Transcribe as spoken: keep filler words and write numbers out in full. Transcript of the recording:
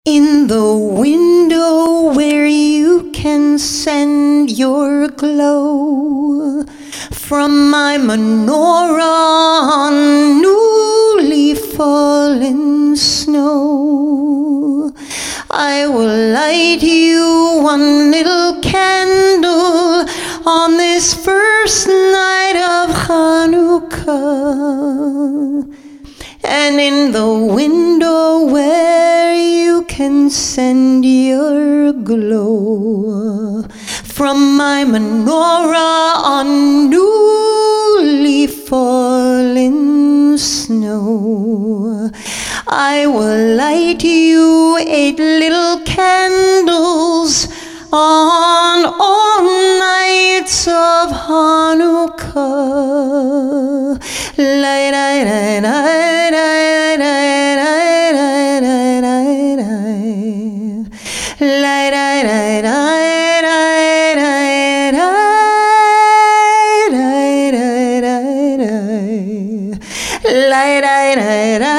In the window where you can send your glow from my menorah on newly fallen snow, I will light you one little candle on this first night of Hanukkah. And in the window where you can send your glow from my menorah on newly fallen snow, I will light you eight little candles on all nights of Hanukkah. Light, light, light, light, light, light, light, light, light, light, light, light, light,